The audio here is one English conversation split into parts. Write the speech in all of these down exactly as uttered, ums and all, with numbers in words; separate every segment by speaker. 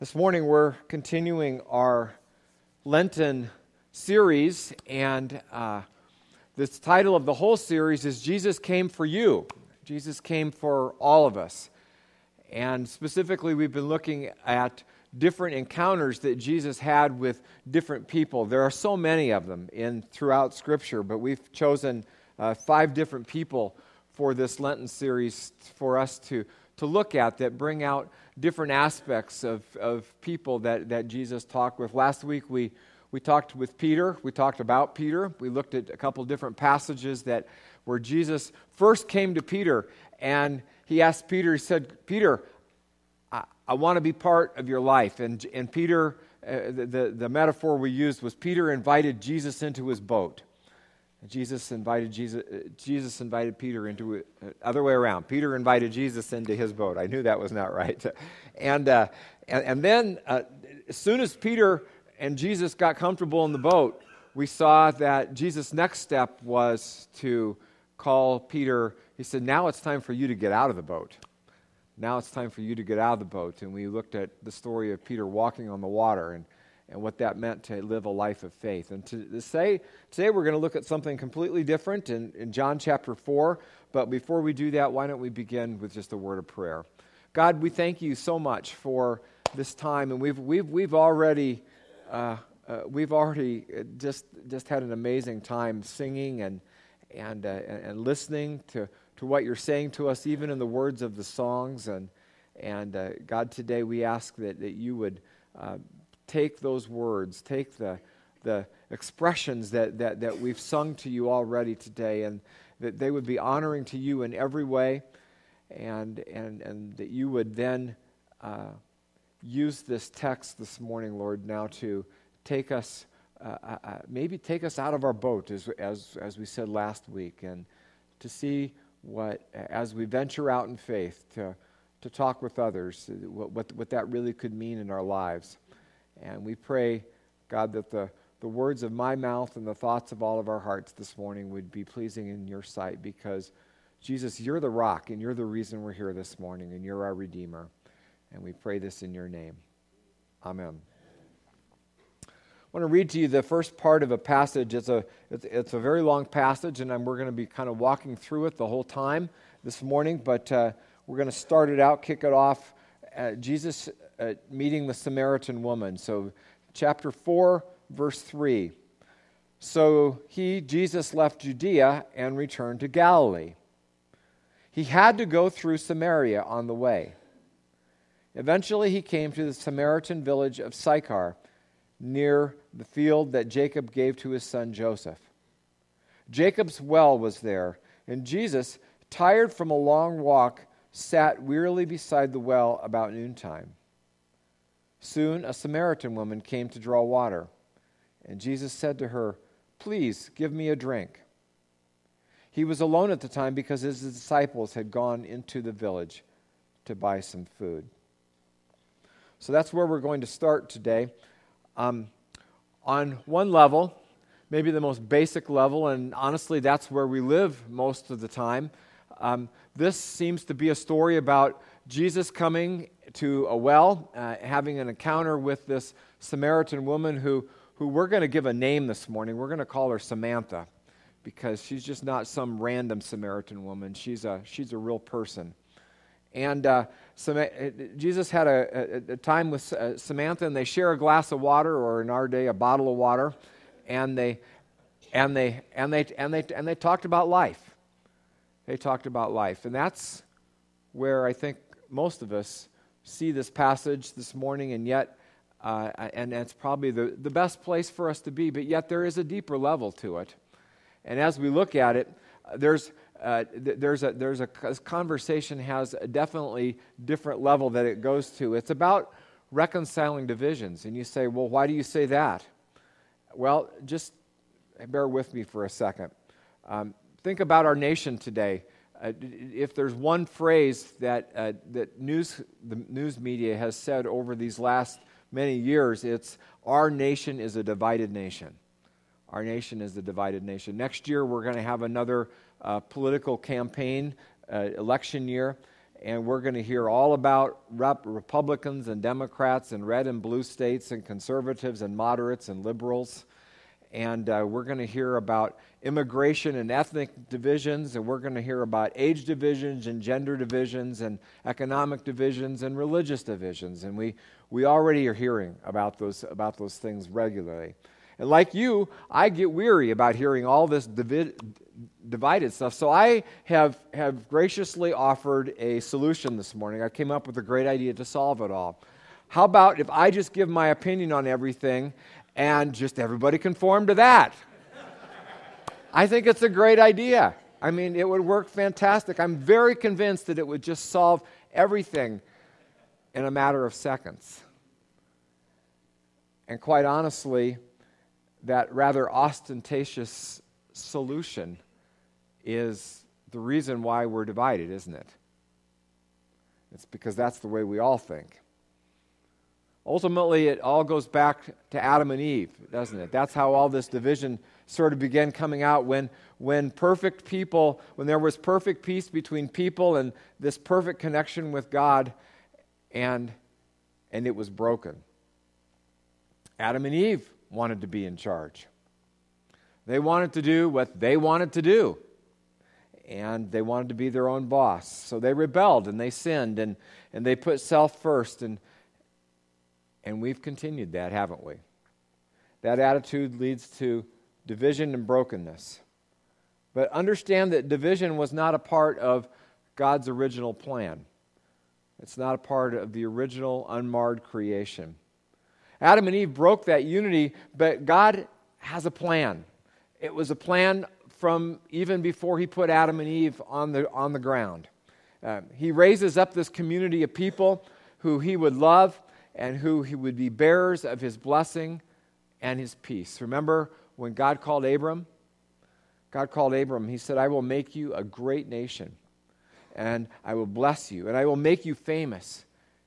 Speaker 1: This morning we're continuing our Lenten series, and uh, the title of the whole series is Jesus Came for You. Jesus came for all of us. And specifically, we've been looking at different encounters that Jesus had with different people. There are so many of them in throughout Scripture, but we've chosen uh, five different people for this Lenten series for us to, to look at that bring out different aspects of, of people that, that Jesus talked with. Last week we, we talked with Peter. We talked about Peter. We looked at a couple different passages that where Jesus first came to Peter and he asked Peter, he said, Peter, I, I want to be part of your life. And, and Peter, uh, the, the, the metaphor we used was Peter invited Jesus into his boat. Jesus invited Jesus. Uh, Jesus invited Peter into it. Uh, other way around. Peter invited Jesus into his boat. I knew that was not right. And uh, and, and then uh, as soon as Peter and Jesus got comfortable in the boat, we saw that Jesus' next step was to call Peter. He said, "Now it's time for you to get out of the boat. Now it's time for you to get out of the boat." And we looked at the story of Peter walking on the water and. and what that meant to live a life of faith. And to, to say, today we're going to look at something completely different in, in John chapter four, but before we do that, why don't we begin with just a word of prayer. God, we thank you so much for this time, and we've we've we've already uh, uh, we've already just just had an amazing time singing and and uh, and listening to, to what you're saying to us, even in the words of the songs. And and uh, God, today we ask that that you would uh, take those words, take the the expressions that, that, that we've sung to you already today, and that they would be honoring to you in every way, and and and that you would then uh, use this text this morning, Lord, now to take us, uh, uh, maybe take us out of our boat, as as as we said last week, and to see what, as we venture out in faith, to to talk with others, what what, what that really could mean in our lives. And we pray, God, that the, the words of my mouth and the thoughts of all of our hearts this morning would be pleasing in your sight, because, Jesus, you're the rock, and you're the reason we're here this morning, and you're our Redeemer. And we pray this in your name. Amen. I want to read to you the first part of a passage. It's a, it's, it's a very long passage, and I'm, we're going to be kind of walking through it the whole time this morning, but uh, we're going to start it out, kick it off. Uh, Jesus uh, meeting the Samaritan woman. So chapter four, verse three. So he, Jesus, left Judea and returned to Galilee. He had to go through Samaria on the way. Eventually he came to the Samaritan village of Sychar, near the field that Jacob gave to his son Joseph. Jacob's well was there, and Jesus, tired from a long walk, sat wearily beside the well about noontime. Soon a Samaritan woman came to draw water, and Jesus said to her, "Please give me a drink." He was alone at the time because his disciples had gone into the village to buy some food. So that's where we're going to start today. Um, on one level, maybe the most basic level, and honestly that's where we live most of the time, Um, this seems to be a story about Jesus coming to a well, uh, having an encounter with this Samaritan woman who, who we're going to give a name this morning. We're going to call her Samantha, because she's just not some random Samaritan woman. She's a she's a real person. And uh, Sam- Jesus had a, a, a time with uh, Samantha, and they share a glass of water, or in our day, a bottle of water, and they and they and they and they and they talked about life. They talked about life. And that's where I think most of us see this passage this morning, and yet, uh, and that's probably the, the best place for us to be, but yet there is a deeper level to it. And as we look at it, there's uh, th- there's a there's a this conversation has a definitely different level that it goes to. It's about reconciling divisions. And you say, well, why do you say that? Well, just bear with me for a second. Um, Think about our nation today. Uh, if there's one phrase that uh, that news the news media has said over these last many years, it's "our nation is a divided nation." Our nation is a divided nation. Next year, we're going to have another uh, political campaign, uh, election year, and we're going to hear all about rep- Republicans and Democrats and red and blue states and conservatives and moderates and liberals. And uh, we're going to hear about immigration and ethnic divisions, and we're going to hear about age divisions and gender divisions and economic divisions and religious divisions. And we, we already are hearing about those, about those things regularly. And like you, I get weary about hearing all this divi- divided stuff. So I have, have graciously offered a solution this morning. I came up with a great idea to solve it all. How about if I just give my opinion on everything and just everybody conform to that? I think it's a great idea. I mean, it would work fantastic. I'm very convinced that it would just solve everything in a matter of seconds. And quite honestly, that rather ostentatious solution is the reason why we're divided, isn't it? It's because that's the way we all think. Ultimately, it all goes back to Adam and Eve, doesn't it? That's how all this division sort of began coming out when, when perfect people, when there was perfect peace between people and this perfect connection with God, and, and it was broken. Adam and Eve wanted to be in charge. They wanted to do what they wanted to do, and they wanted to be their own boss. So they rebelled and they sinned, and, and they put self first, and And we've continued that, haven't we? That attitude leads to division and brokenness. But understand that division was not a part of God's original plan. It's not a part of the original unmarred creation. Adam and Eve broke that unity, but God has a plan. It was a plan from even before He put Adam and Eve on the, on the ground. Uh, he raises up this community of people who He would love, and who He would be bearers of His blessing and His peace. Remember when God called Abram? God called Abram, He said, I will make you a great nation, and I will bless you, and I will make you famous,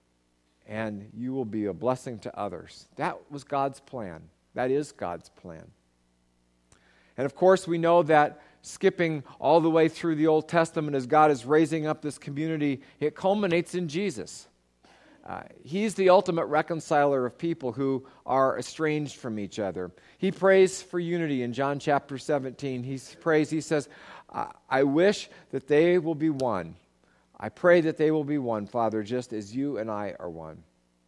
Speaker 1: and you will be a blessing to others. That was God's plan. That is God's plan. And of course, we know that skipping all the way through the Old Testament as God is raising up this community, it culminates in Jesus. Uh, he's the ultimate reconciler of people who are estranged from each other. He prays for unity in John chapter seventeen. He prays, he says, I, I wish that they will be one. I pray that they will be one, Father, just as you and I are one.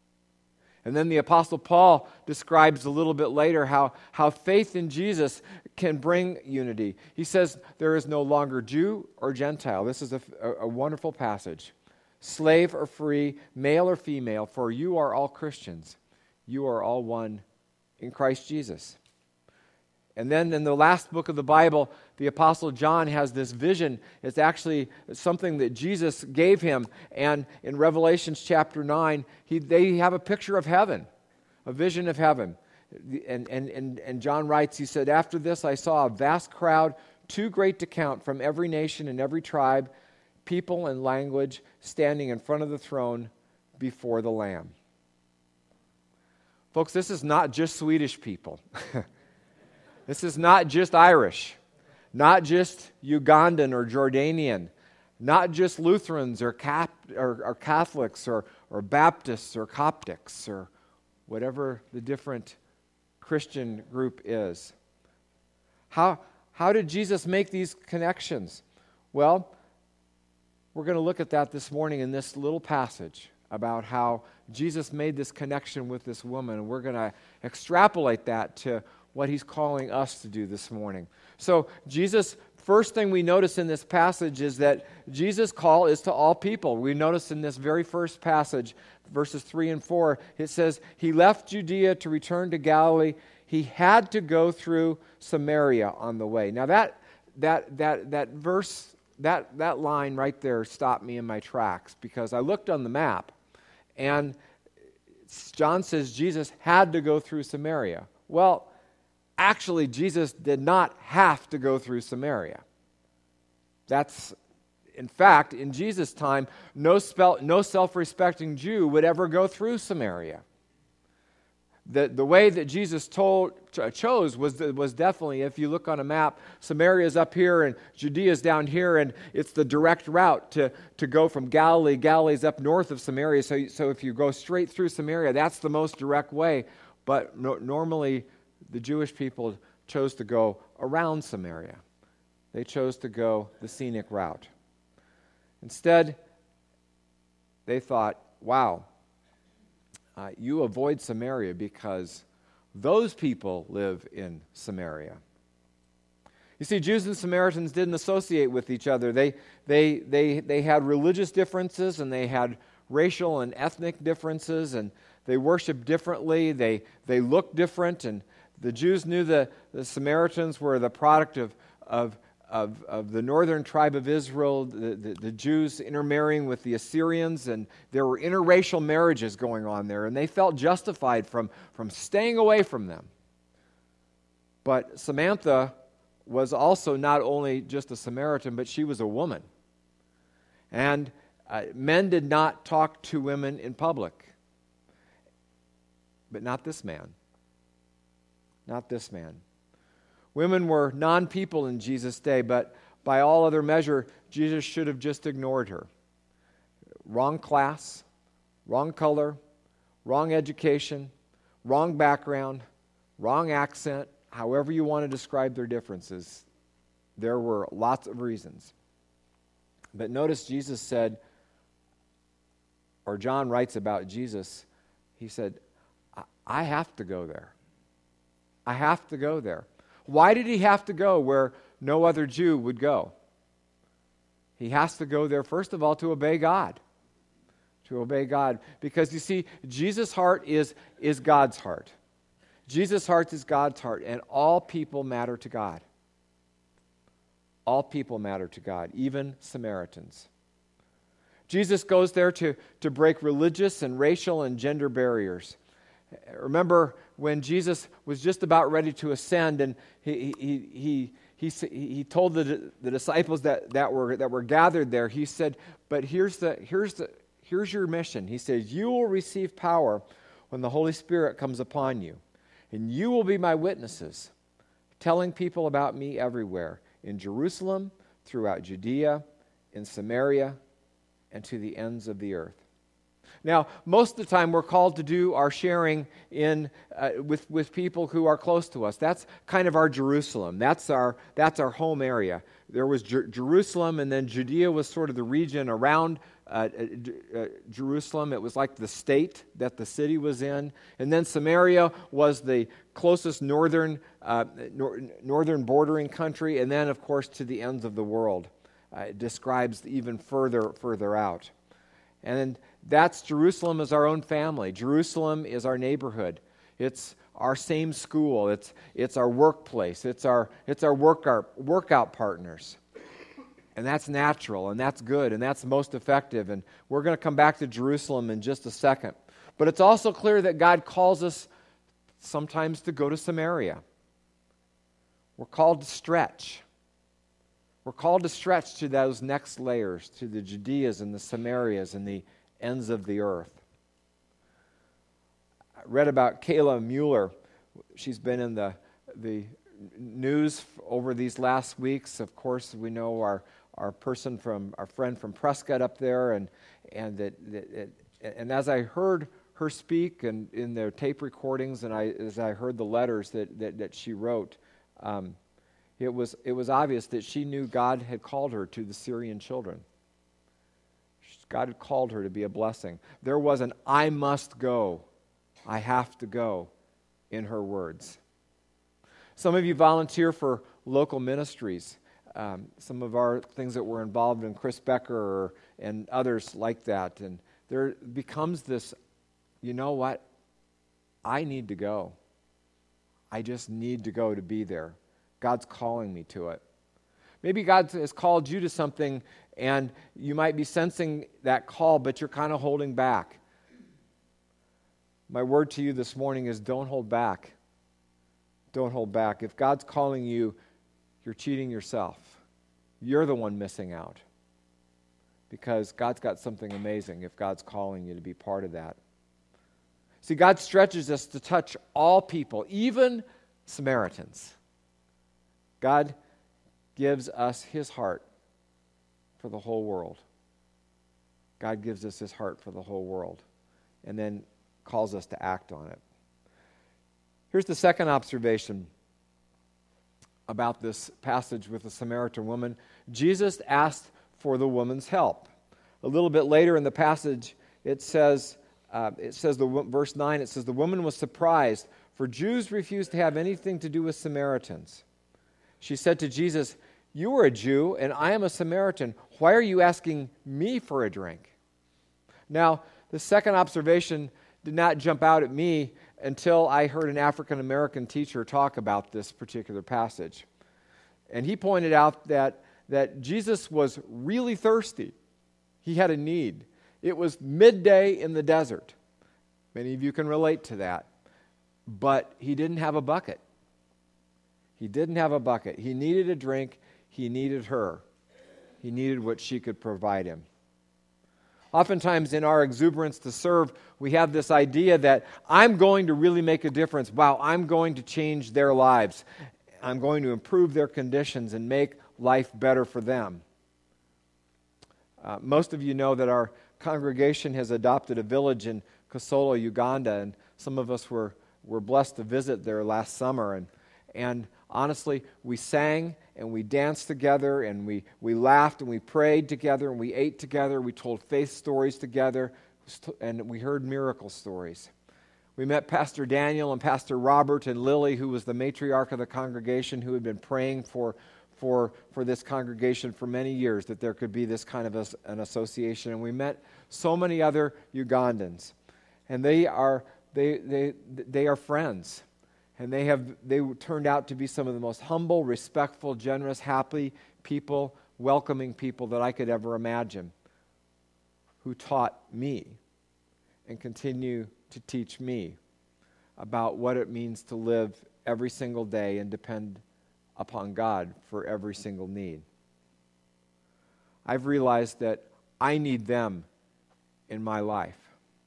Speaker 1: And then the Apostle Paul describes a little bit later how, how faith in Jesus can bring unity. He says, there is no longer Jew or Gentile. This is a, a, a wonderful passage. Slave or free, male or female, for you are all Christians. You are all one in Christ Jesus. And then in the last book of the Bible, the Apostle John has this vision. It's actually something that Jesus gave him. And in Revelation chapter nine, he, they have a picture of heaven, a vision of heaven. And, and, and, and John writes, he said, after this I saw a vast crowd, too great to count, from every nation and every tribe, people and language, standing in front of the throne before the Lamb. Folks, this is not just Swedish people. This is not just Irish, not just Ugandan or Jordanian, not just Lutherans or, Cap, or, or Catholics or, or Baptists or Coptics or whatever the different Christian group is. How, how did Jesus make these connections? Well, we're going to look at that this morning in this little passage about how Jesus made this connection with this woman, and we're going to extrapolate that to what He's calling us to do this morning. So Jesus, first thing we notice in this passage is that Jesus' call is to all people. We notice in this very first passage, verses three and four, it says, He left Judea to return to Galilee. He had to go through Samaria on the way. Now that that that that verse, that that line right there stopped me in my tracks, because I looked on the map, and John says Jesus had to go through Samaria. Well, actually, Jesus did not have to go through Samaria. That's, in fact, in Jesus' time, no, spell, no self-respecting Jew would ever go through Samaria. the, the way that Jesus told, ch- chose was, was definitely, if you look on a map, Samaria is up here and Judea is down here, and it's the direct route to, to go from Galilee. Galilee's up north of Samaria, so, so if you go straight through Samaria, that's the most direct way. But no, normally, the Jewish people chose to go around Samaria. They chose to go the scenic route. Instead, they thought, wow, uh, you avoid Samaria because those people live in Samaria. You see, Jews and Samaritans didn't associate with each other. They, they, they, they had religious differences, and they had racial and ethnic differences, and they worshiped differently. They, they looked different, and the Jews knew that the Samaritans were the product of, of, of, of the northern tribe of Israel, the, the, the Jews intermarrying with the Assyrians, and there were interracial marriages going on there, and they felt justified from, from staying away from them. But Samantha was also not only just a Samaritan, but she was a woman. And uh, men did not talk to women in public. But not this man. Not this man. Women were non-people in Jesus' day, but by all other measure, Jesus should have just ignored her. Wrong class, wrong color, wrong education, wrong background, wrong accent, however you want to describe their differences. There were lots of reasons. But notice Jesus said, or John writes about Jesus, he said, I have to go there. I have to go there. Why did he have to go where no other Jew would go? He has to go there, first of all, to obey God. To obey God. Because you see, Jesus' heart is, is God's heart. Jesus' heart is God's heart, and all people matter to God. All people matter to God, even Samaritans. Jesus goes there to, to break religious and racial and gender barriers. Remember when Jesus was just about ready to ascend, and he he he he, he, he told the, the disciples that, that were that were gathered there, he said, "But here's the here's the here's your mission." He says, "You will receive power when the Holy Spirit comes upon you, and you will be my witnesses, telling people about me everywhere, in Jerusalem, throughout Judea, in Samaria, and to the ends of the earth." Now, most of the time we're called to do our sharing in uh, with with people who are close to us. That's kind of our Jerusalem. That's our that's our home area. There was Jer- Jerusalem, and then Judea was sort of the region around uh, uh, Jerusalem. It was like the state that the city was in, and then Samaria was the closest northern uh, nor- northern bordering country, and then of course to the ends of the world. Uh, it describes even further further out. And that's Jerusalem as our own family. Jerusalem is our neighborhood. It's our same school. It's it's our workplace. It's our it's our work our workout partners. And that's natural, and that's good, and that's most effective. And we're going to come back to Jerusalem in just a second. But it's also clear that God calls us sometimes to go to Samaria. We're called to stretch. We're called to stretch to those next layers, to the Judeas and the Samarias and the ends of the earth. I read about Kayla Mueller. She's been in the the news over these last weeks. Of course, we know our our person from our friend from Prescott up there, and and that, that, that and as I heard her speak and in their tape recordings, and I as I heard the letters that that, that she wrote. Um, It was it was obvious that she knew God had called her to the Syrian children. God had called her to be a blessing. There was an "I must go, I have to go" in her words. Some of you volunteer for local ministries. Um, some of our things that we're involved in, Chris Becker or, and others like that. And there becomes this, you know what? I need to go. I just need to go to be there. God's calling me to it. Maybe God has called you to something, and you might be sensing that call, but you're kind of holding back. My word to you this morning is don't hold back. Don't hold back. If God's calling you, you're cheating yourself. You're the one missing out. Because God's got something amazing if God's calling you to be part of that. See, God stretches us to touch all people, even Samaritans. God gives us his heart for the whole world. God gives us his heart for the whole world and then calls us to act on it. Here's the second observation about this passage with the Samaritan woman. Jesus asked for the woman's help. A little bit later in the passage, it says, uh, it says the verse nine, it says, the woman was surprised, for Jews refused to have anything to do with Samaritans. She said to Jesus, you are a Jew, and I am a Samaritan. Why are you asking me for a drink? Now, the second observation did not jump out at me until I heard an African-American teacher talk about this particular passage. And he pointed out that, that Jesus was really thirsty. He had a need. It was midday in the desert. Many of you can relate to that. But he didn't have a bucket. He didn't have a bucket. He needed a drink. He needed her. He needed what she could provide him. Oftentimes in our exuberance to serve, we have this idea that I'm going to really make a difference. Wow, I'm going to change their lives. I'm going to improve their conditions and make life better for them. Uh, most of you know that our congregation has adopted a village in Kasolo, Uganda, and some of us were, were blessed to visit there last summer. And, and honestly, we sang and we danced together, and we, we laughed and we prayed together, and we ate together, we told faith stories together, and we heard miracle stories. We met Pastor Daniel and Pastor Robert and Lily, who was the matriarch of the congregation, who had been praying for, for, for this congregation for many years, that there could be this kind of a, an association. And we met so many other Ugandans, and they are, they, they, they are friends. And they have they turned out to be some of the most humble, respectful, generous, happy people, welcoming people that I could ever imagine, who taught me and continue to teach me about what it means to live every single day and depend upon God for every single need. I've realized that I need them in my life.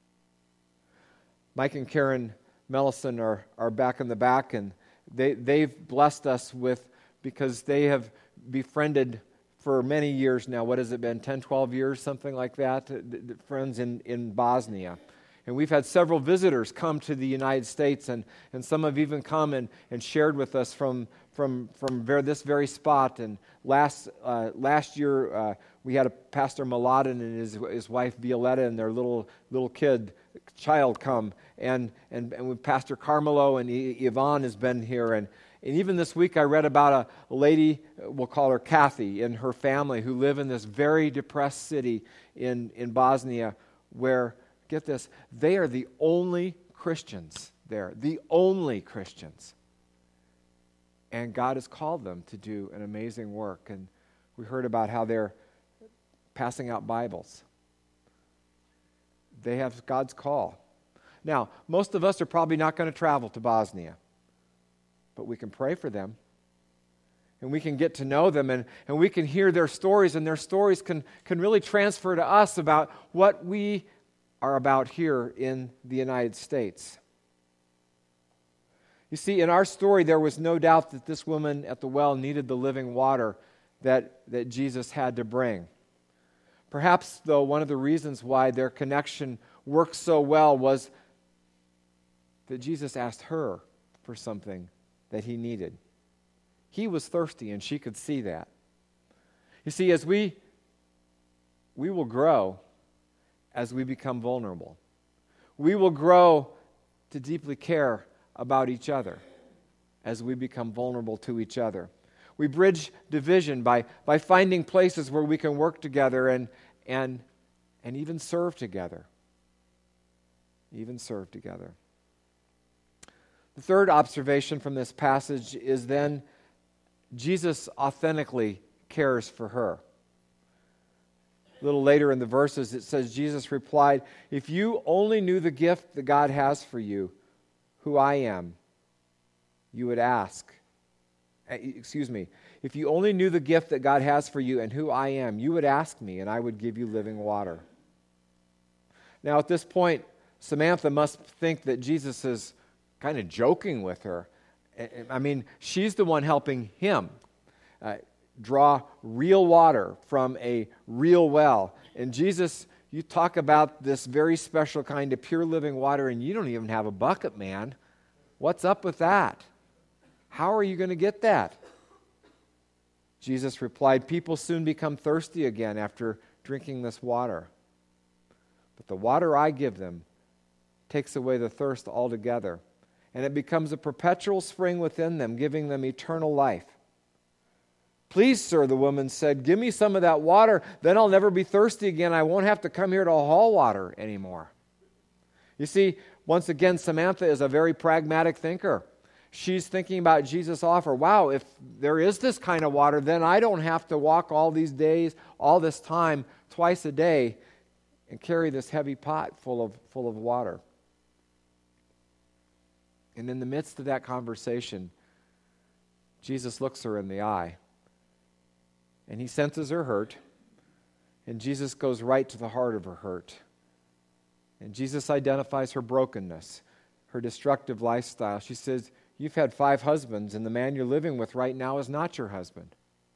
Speaker 1: Mike and Karen Mellison are, are back in the back, and they, they've blessed us with, because they have befriended for many years now, what has it been, ten, twelve years, something like that, friends in, in Bosnia. And we've had several visitors come to the United States, and, and some have even come and, and shared with us from from from ver- this very spot. And last uh, last year, uh, we had a Pastor Maladen and his his wife Violetta and their little little kid, child come. And, and, and with Pastor Carmelo and Yvonne has been here. And, and even this week I read about a, a lady, we'll call her Kathy, and her family who live in this very depressed city in, in Bosnia where, get this, they are the only Christians there, the only Christians. And God has called them to do an amazing work. And we heard about how they're passing out Bibles. They have God's call. Now, most of us are probably not going to travel to Bosnia, but we can pray for them, and we can get to know them, and, and we can hear their stories, and their stories can, can really transfer to us about what we are about here in the United States. You see, in our story, there was no doubt that this woman at the well needed the living water that, that Jesus had to bring. Perhaps, though, one of the reasons why their connection worked so well was that Jesus asked her for something that he needed. He was thirsty, and she could see that. You see, as we we will grow as we become vulnerable. We will grow to deeply care about each other as we become vulnerable to each other. We bridge division by, by finding places where we can work together and, and, and even serve together. Even serve together. The third observation from this passage is then Jesus authentically cares for her. A little later in the verses it says, Jesus replied, if you only knew the gift that God has for you, who I am, you would ask. Excuse me. If you only knew the gift that God has for you and who I am, you would ask me, and I would give you living water. Now at this point, Samantha must think that Jesus is kind of joking with her. I mean, she's the one helping him uh, draw real water from a real well. And Jesus, you talk about this very special kind of pure living water, and you don't even have a bucket, man. What's up with that? How are you going to get that? Jesus replied, people soon become thirsty again after drinking this water. But the water I give them takes away the thirst altogether, and it becomes a perpetual spring within them, giving them eternal life. Please, sir, the woman said, give me some of that water, then I'll never be thirsty again. I won't have to come here to haul water anymore. You see, once again, Samantha is a very pragmatic thinker. She's thinking about Jesus' offer. Wow, if there is this kind of water, then I don't have to walk all these days, all this time, twice a day, and carry this heavy pot full of, full of water. And in the midst of that conversation, Jesus looks her in the eye. And he senses her hurt. And Jesus goes right to the heart of her hurt. And Jesus identifies her brokenness, her destructive lifestyle. She says, you've had five husbands, and the man you're living with right now is not your husband.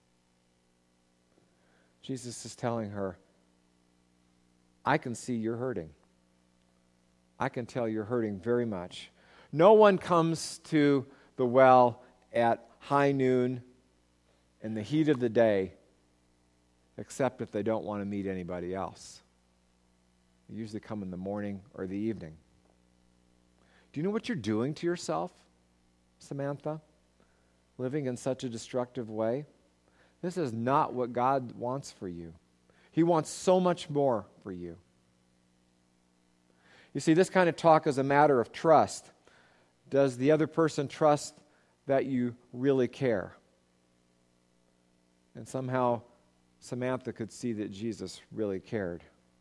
Speaker 1: Jesus is telling her, I can see you're hurting. I can tell you're hurting very much. No one comes to the well at high noon in the heat of the day except if they don't want to meet anybody else. They usually come in the morning or the evening. Do you know what you're doing to yourself, Samantha? Living in such a destructive way? This is not what God wants for you. He wants so much more for you. You see, this kind of talk is a matter of trust. Does the other person trust that you really care? And somehow Samantha could see that Jesus really cared.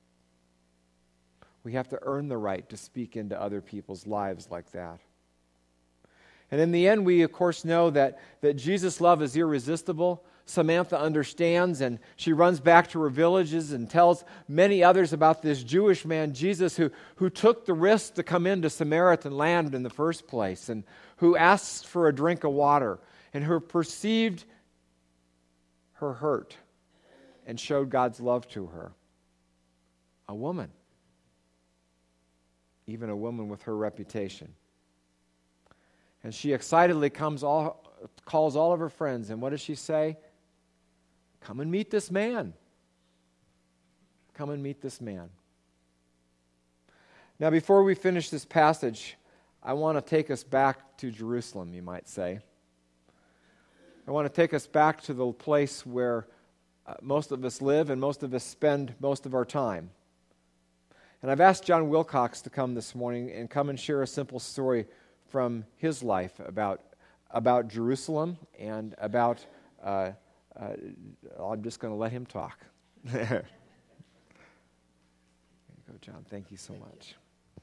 Speaker 1: We have to earn the right to speak into other people's lives like that. And in the end, we of course know that, that Jesus' love is irresistible. Samantha understands, and she runs back to her villages and tells many others about this Jewish man, Jesus, who, who took the risk to come into Samaritan land in the first place, and who asked for a drink of water, and who perceived her hurt and showed God's love to her. A woman. Even a woman with her reputation. And she excitedly comes all, calls all of her friends, and what does she say? Come and meet this man. Come and meet this man. Now, before we finish this passage, I want to take us back to Jerusalem, you might say. I want to take us back to the place where uh, most of us live and most of us spend most of our time. And I've asked John Wilcox to come this morning and come and share a simple story from his life about, about Jerusalem and about... Uh, Uh, I'm just going to let him talk. There you go, John. Thank you so much.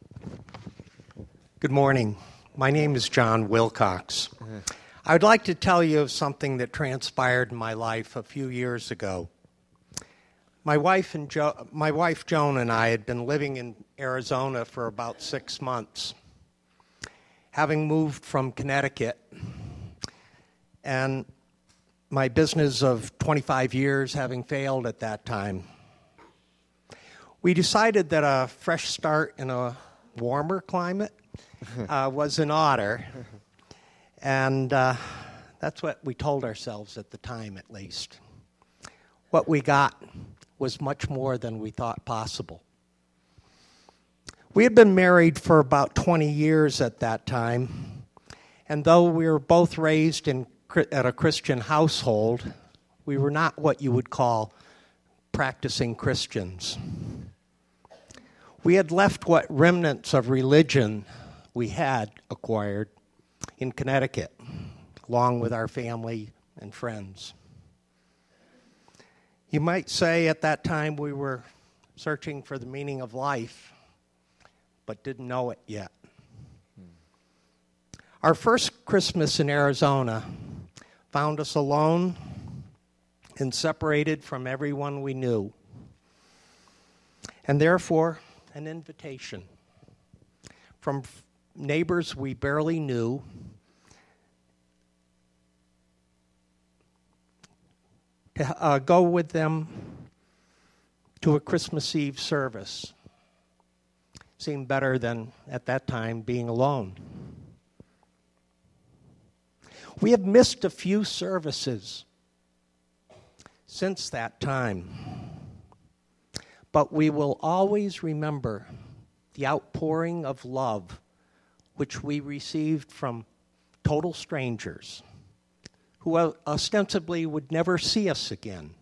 Speaker 2: Good morning. My name is John Wilcox. Uh-huh. I would like to tell you of something that transpired in my life a few years ago. My wife and jo- my wife Joan and I had been living in Arizona for about six months, having moved from Connecticut, and my business of twenty-five years having failed at that time. We decided that a fresh start in a warmer climate uh, was in order, and uh, that's what we told ourselves at the time, at least. What we got was much more than we thought possible. We had been married for about twenty years at that time, and though we were both raised in at a Christian household, we were not what you would call practicing Christians. We had left what remnants of religion we had acquired in Connecticut, along with our family and friends. You might say at that time we were searching for the meaning of life, but didn't know it yet. Our first Christmas in Arizona found us alone and separated from everyone we knew, and therefore an invitation. from f- neighbors we barely knew, to uh, go with them to a Christmas Eve service. Seemed better than, at that time, being alone. We have missed a few services since that time, but we will always remember the outpouring of love which we received from total strangers who ostensibly would never see us again.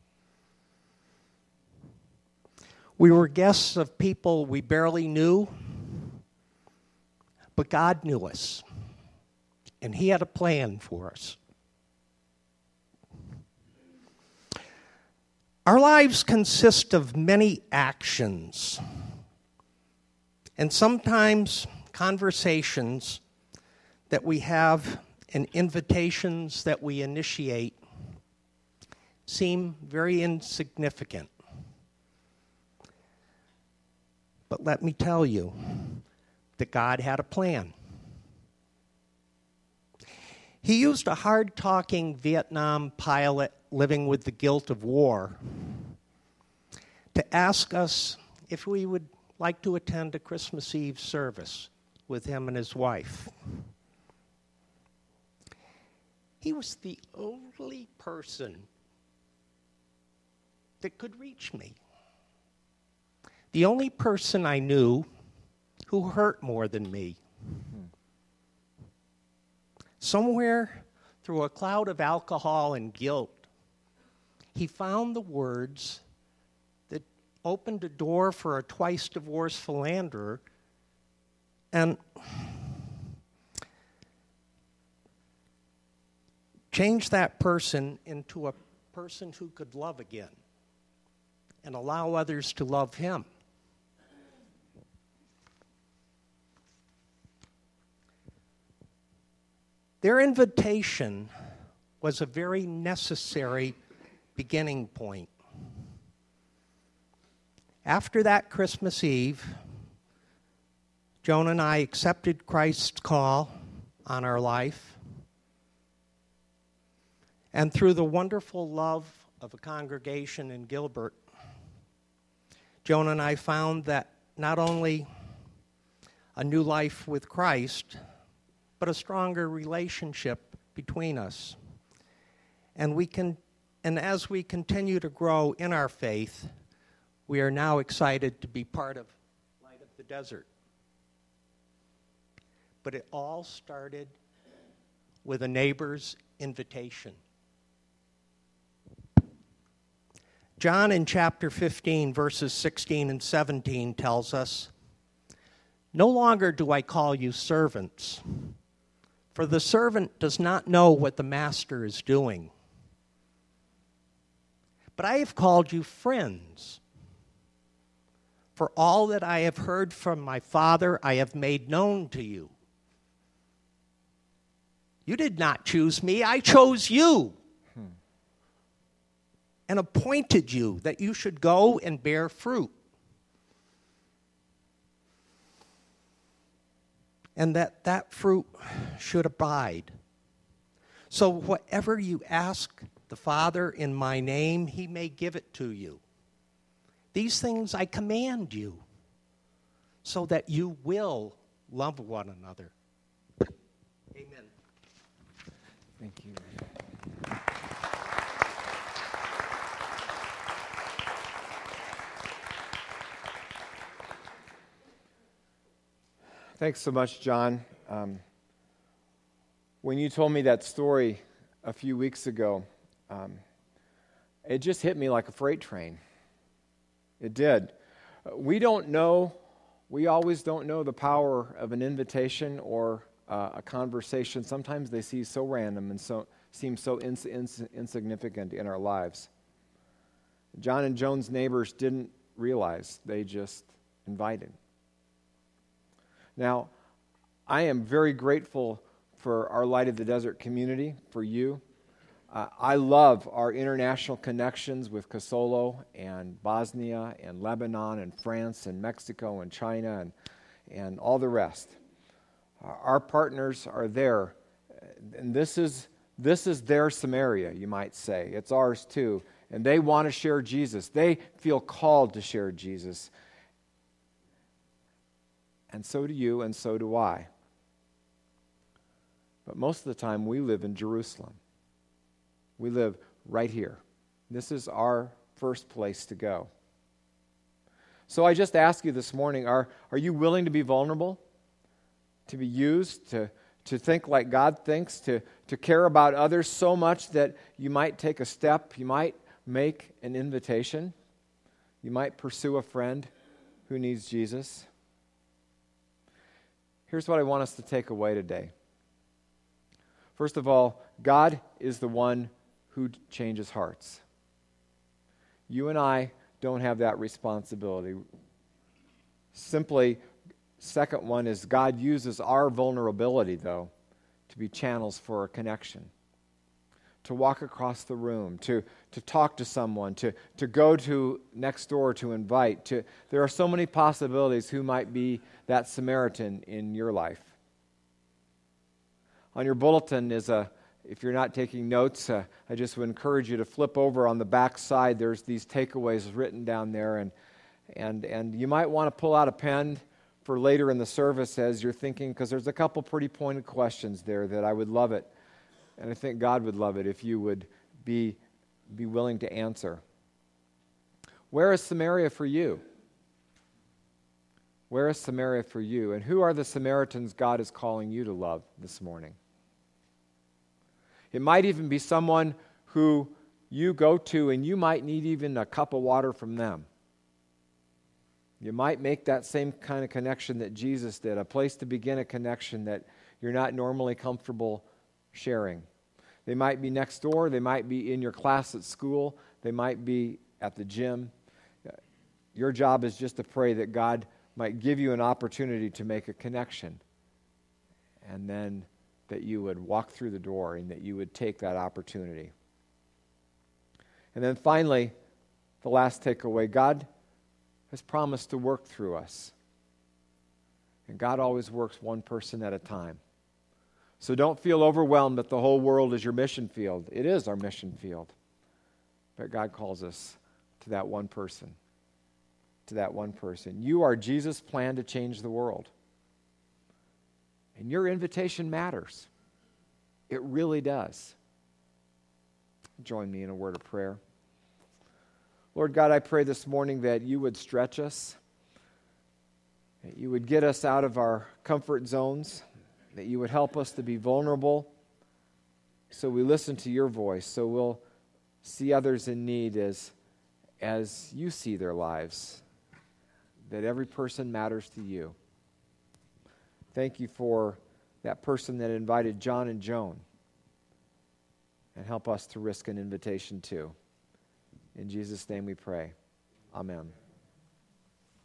Speaker 2: We were guests of people we barely knew, but God knew us, and He had a plan for us. Our lives consist of many actions, and sometimes conversations that we have and invitations that we initiate seem very insignificant. But let me tell you that God had a plan. He used a hard-talking Vietnam pilot living with the guilt of war to ask us if we would like to attend a Christmas Eve service with him and his wife. He was the only person that could reach me. The only person I knew who hurt more than me. Hmm. Somewhere through a cloud of alcohol and guilt, he found the words that opened a door for a twice-divorced philanderer and changed that person into a person who could love again and allow others to love him. Their invitation was a very necessary beginning point. After that Christmas Eve, Joan and I accepted Christ's call on our life. And through the wonderful love of a congregation in Gilbert, Joan and I found that not only a new life with Christ, but a stronger relationship between us. And we can, and as we continue to grow in our faith, we are now excited to be part of Light of the Desert. But it all started with a neighbor's invitation. John in chapter fifteen, verses sixteen and seventeen tells us, "No longer do I call you servants, for the servant does not know what the master is doing. But I have called you friends. For all that I have heard from my Father, I have made known to you. You did not choose me, I chose you. Hmm. And appointed you that you should go and bear fruit. And that that fruit should abide. So whatever you ask the Father in my name, he may give it to you. These things I command you, so that you will love one another." Amen.
Speaker 1: Thank you. Thanks so much, John. Um, when you told me that story a few weeks ago, um, it just hit me like a freight train. It did. We don't know, we always don't know the power of an invitation or uh, a conversation. Sometimes they seem so random and so seem so ins- ins- insignificant in our lives. John and Joan's neighbors didn't realize, they just invited. Now, I am very grateful for our Light of the Desert community, for you. Uh, I love our international connections with Kosolo and Bosnia and Lebanon and France and Mexico and China and, and all the rest. Our partners are there, and this is this is their Samaria, you might say. It's ours too, and they want to share Jesus. They feel called to share Jesus, and so do you, and so do I. But most of the time, we live in Jerusalem. We live right here. This is our first place to go. So I just ask you this morning, are, are you willing to be vulnerable? To be used, to, to think like God thinks, to, to care about others so much that you might take a step, you might make an invitation, you might pursue a friend who needs Jesus? Here's what I want us to take away today. First of all, God is the one who changes hearts. You and I don't have that responsibility. Simply, second one is God uses our vulnerability, though, to be channels for a connection. To walk across the room, to, to talk to someone, to, to go to next door to invite. To, there are so many possibilities who might be that Samaritan in your life. On your bulletin is a, if you're not taking notes, uh, I just would encourage you to flip over on the back side. There's these takeaways written down there, and and and you might want to pull out a pen for later in the service as you're thinking, because there's a couple pretty pointed questions there that I would love it, and I think God would love it if you would be be willing to answer. Where is Samaria for you? Where is Samaria for you? And who are the Samaritans God is calling you to love this morning? It might even be someone who you go to and you might need even a cup of water from them. You might make that same kind of connection that Jesus did, a place to begin a connection that you're not normally comfortable sharing. They might be next door, they might be in your class at school, they might be at the gym. Your job is just to pray that God might give you an opportunity to make a connection, and then that you would walk through the door and that you would take that opportunity. And then finally, the last takeaway, God has promised to work through us. And God always works one person at a time. So don't feel overwhelmed that the whole world is your mission field. It is our mission field. But God calls us to that one person. To that one person. You are Jesus' plan to change the world. And your invitation matters. It really does. Join me in a word of prayer. Lord God, I pray this morning that you would stretch us, that you would get us out of our comfort zones, that you would help us to be vulnerable so we listen to your voice, so we'll see others in need as, as you see their lives, that every person matters to you. Thank you for that person that invited John and Joan, and help us to risk an invitation too. In Jesus' name we pray. Amen.